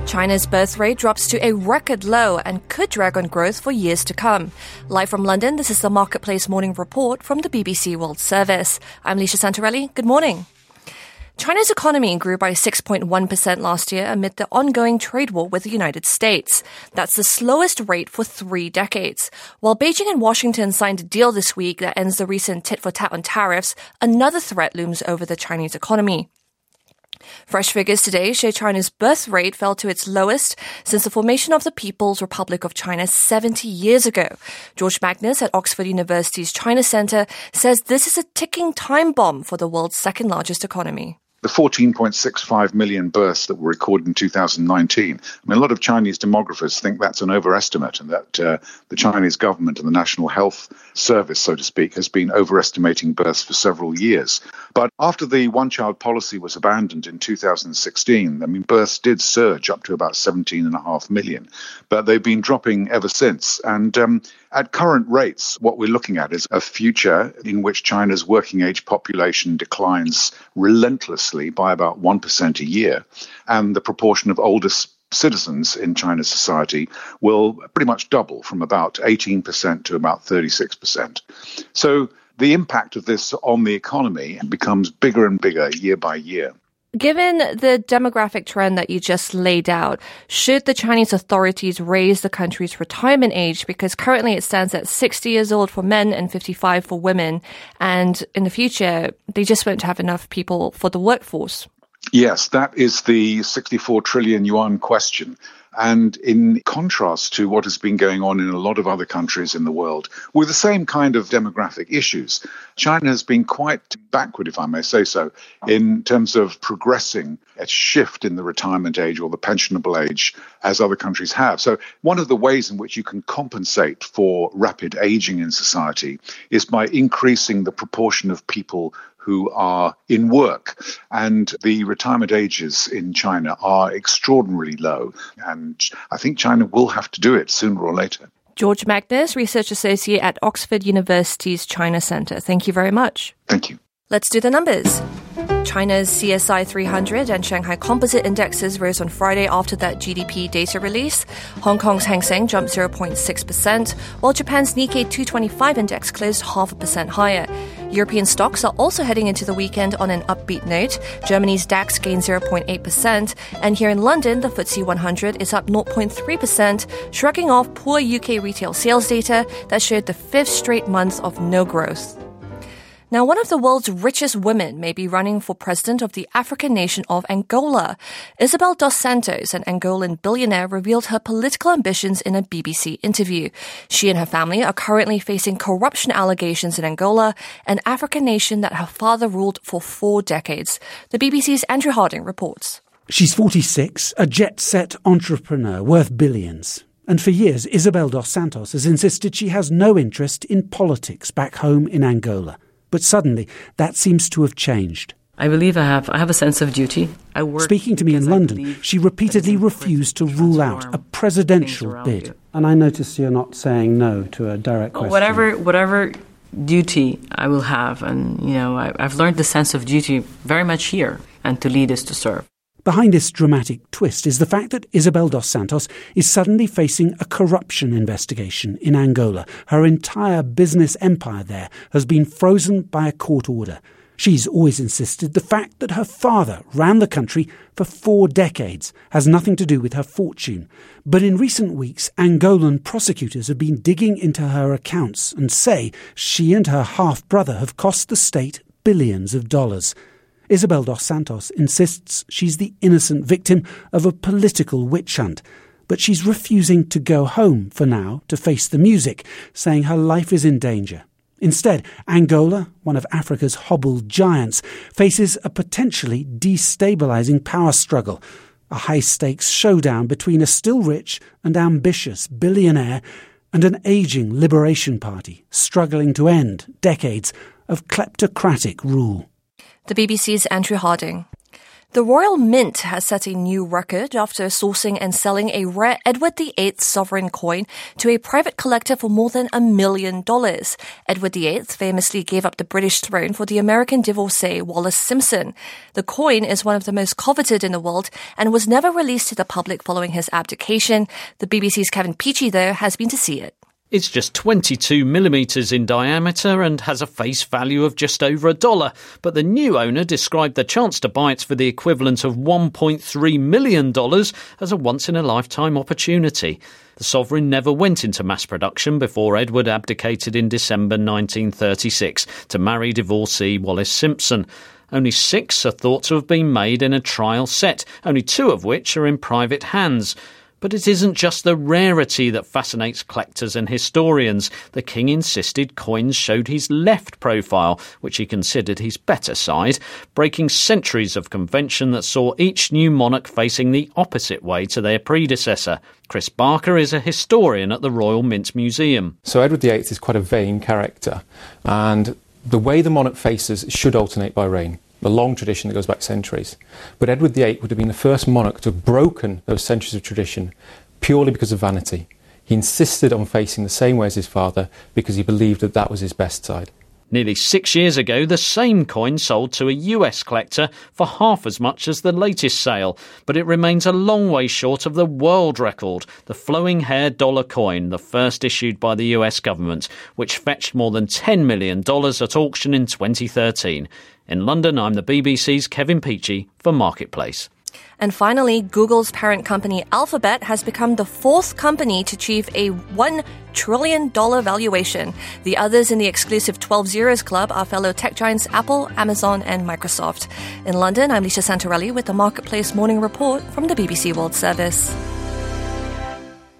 China's birth rate drops to a record low and could drag on growth for years to come. Live from London, this is the Marketplace Morning Report from the BBC World Service. I'm Lisa Santorelli. Good morning. China's economy grew by 6.1% last year amid the ongoing trade war with the United States. That's the slowest rate for 3 decades. While Beijing and Washington signed a deal this week that ends the recent tit-for-tat on tariffs, another threat looms over the Chinese economy. Fresh figures today show China's birth rate fell to its lowest since the formation of the People's Republic of China 70 years ago. George Magnus at Oxford University's China Centre says this is a ticking time bomb for the world's second largest economy. The 14.65 million births that were recorded in 2019, a lot of Chinese demographers think that's an overestimate and that the Chinese government and the National Health Service, so to speak, has been overestimating births for several years. But after the one-child policy was abandoned in 2016, births did surge up to about 17.5 million, but they've been dropping ever since. And at current rates, what we're looking at is a future in which China's working age population declines relentlessly by about 1% a year, and the proportion of older citizens in China's society will pretty much double from about 18% to about 36%. So the impact of this on the economy becomes bigger and bigger year by year. Given the demographic trend that you just laid out, should the Chinese authorities raise the country's retirement age? Because currently it stands at 60 years old for men and 55 for women. And in the future, they just won't have enough people for the workforce. Yes, that is the 64 trillion yuan question. And in contrast to what has been going on in a lot of other countries in the world with the same kind of demographic issues, China has been quite backward, if I may say so, in terms of progressing a shift in the retirement age or the pensionable age as other countries have. So one of the ways in which you can compensate for rapid aging in society is by increasing the proportion of people who are in work. And the retirement ages in China are extraordinarily low. And I think China will have to do it sooner or later. George Magnus, Research Associate at Oxford University's China Centre. Thank you very much. Thank you. Let's do the numbers. China's CSI 300 and Shanghai Composite indexes rose on Friday after that GDP data release. Hong Kong's Hang Seng jumped 0.6%, while Japan's Nikkei 225 index closed 0.5% higher. European stocks are also heading into the weekend on an upbeat note. Germany's DAX gained 0.8%, and here in London, the FTSE 100 is up 0.3%, shrugging off poor UK retail sales data that showed the 5th straight month of no growth. Now, one of the world's richest women may be running for president of the African nation of Angola. Isabel dos Santos, an Angolan billionaire, revealed her political ambitions in a BBC interview. She and her family are currently facing corruption allegations in Angola, an African nation that her father ruled for 4 decades. The BBC's Andrew Harding reports. She's 46, a jet-set entrepreneur worth billions. And for years, Isabel dos Santos has insisted she has no interest in politics back home in Angola. But suddenly, that seems to have changed. I believe I have a sense of duty. Speaking to me in London, she repeatedly refused to rule out a presidential bid. And I notice you're not saying no to a direct question. Whatever duty I will have, and I've learned the sense of duty very much here, and to lead is to serve. Behind this dramatic twist is the fact that Isabel dos Santos is suddenly facing a corruption investigation in Angola. Her entire business empire there has been frozen by a court order. She's always insisted the fact that her father ran the country for 4 decades has nothing to do with her fortune. But in recent weeks, Angolan prosecutors have been digging into her accounts and say she and her half-brother have cost the state billions of dollars. Isabel dos Santos insists she's the innocent victim of a political witch hunt, but she's refusing to go home for now to face the music, saying her life is in danger. Instead, Angola, one of Africa's hobbled giants, faces a potentially destabilising power struggle, a high-stakes showdown between a still rich and ambitious billionaire and an ageing Liberation Party struggling to end decades of kleptocratic rule. The BBC's Andrew Harding. The Royal Mint has set a new record after sourcing and selling a rare Edward VIII sovereign coin to a private collector for more than $1 million. Edward VIII famously gave up the British throne for the American divorcee Wallis Simpson. The coin is one of the most coveted in the world and was never released to the public following his abdication. The BBC's Kevin Peachey, though, has been to see it. It's just 22 millimetres in diameter and has a face value of just over $1. But the new owner described the chance to buy it for the equivalent of $1.3 million as a once-in-a-lifetime opportunity. The sovereign never went into mass production before Edward abdicated in December 1936 to marry divorcee Wallis Simpson. Only 6 are thought to have been made in a trial set, only 2 of which are in private hands. But it isn't just the rarity that fascinates collectors and historians. The king insisted coins showed his left profile, which he considered his better side, breaking centuries of convention that saw each new monarch facing the opposite way to their predecessor. Chris Barker is a historian at the Royal Mint Museum. So Edward VIII is quite a vain character, and the way the monarch faces should alternate by reign. A long tradition that goes back centuries. But Edward VIII would have been the first monarch to have broken those centuries of tradition purely because of vanity. He insisted on facing the same way as his father because he believed that that was his best side. Nearly 6 years ago, the same coin sold to a US collector for half as much as the latest sale, but it remains a long way short of the world record, the flowing hair dollar coin, the first issued by the US government, which fetched more than $10 million at auction in 2013. In London, I'm the BBC's Kevin Peachey for Marketplace. And finally, Google's parent company Alphabet has become the 4th company to achieve a $1 trillion valuation. The others in the exclusive 12 Zeros Club are fellow tech giants Apple, Amazon and Microsoft. In London, I'm Lisa Santorelli with the Marketplace Morning Report from the BBC World Service.